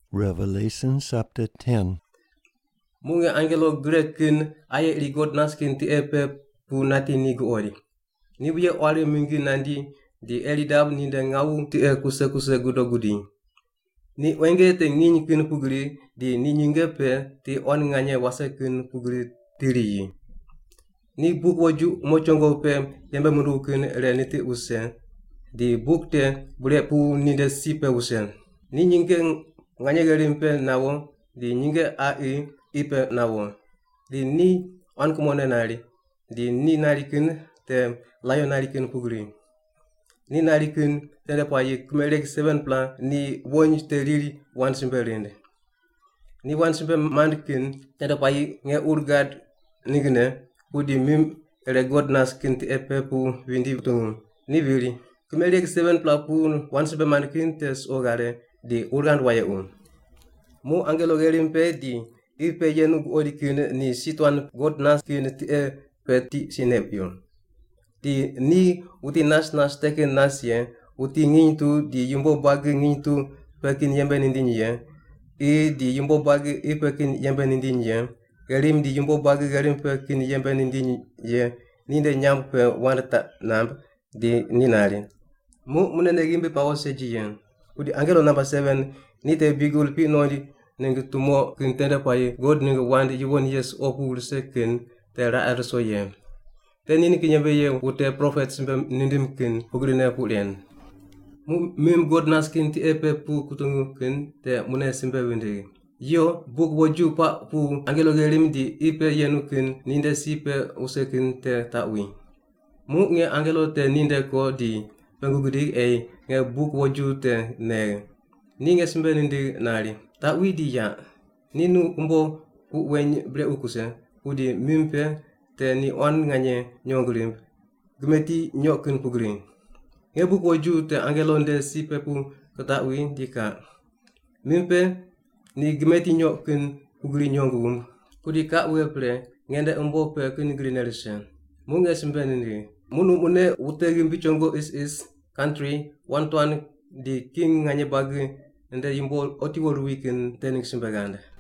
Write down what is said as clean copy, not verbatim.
Revelation chapter 10. Munga angelo grekin aye ligot naskin ti epe pu nati ni goori. Ni buye ore mingi nandi di elidab ni de ngau ti e kuse gudo gudi. Ni wenge te nginy kin pugri di ni nyinge pe ti on nganye wase kin pugri tiri yi. Ni buk waju mochongo pe yembe muru kin re niti usen. Di buk te bule pu ni de sipe usen. Ni nyinge nganye gerimpe nawo di nyinge ai ipe nawo. Di ni on kumone nari. Di ni nari kin te layo nari kin pugri. Ni nari kin te depa yi kumelek 7 plan ni wony te riri wan simpe rinde. Ni wan simpe mand kin te depa yi nge urgad nigne udi mim ele god nas kin te epe pu windi tungu. Ni viri. Kumelek 7 plan pu wan simpe mand kin te ogare di urgand waye Mu angelo gerimpe di ipe yenu odi kin ni situan god nas kin ti epe ti sinepyo. Di ni uti nas teken nas ye, uti ngintu di yumbo bagi ngintu pekin yembe nindinye, di yumbo bagi ipekin yembe nindinye, gerim di yumbo bagi gerim pekin yembe nindinye, ninde nyam pe wanda namb di ninari. Munene gimbe pa oseji yen. Udi angelo number 7 ni te bigul pi nodi nengi tumo kin tende pa ye god nengi wandi yibon yes opu seken te ra arso yen. Te nini kinyebe ye ute prophet simbe nindim kin pugrine pulien. Mim god nas kin ti epe pu kutungu kin te mune simbe windi. Yo buk woju pa pu angelo gerim di ipe yenu kin ninde sipe usekin te tawi. Mu nge angelo te ninde ko di pengugudi nge buk woju te ne. Ni nge simbe nindi nari. Tawi di ya. Ninu umbo ku wen bre ukuse. Udi mimpe te ni on nganye nyongrim. Gumeti nyokin pugrin. Nge buk woju te angelo nde sipe pu ketawi di ka. Mimpe ni gumeti nyokin pugri nyongum. Udi ka uepre ngende umbo pe kin grinerisen. Munge simbe nindi. Mune utegim bichongo is country wantuan di king nganye bagi nde yimbo oti wolu weekend tening simbaganda.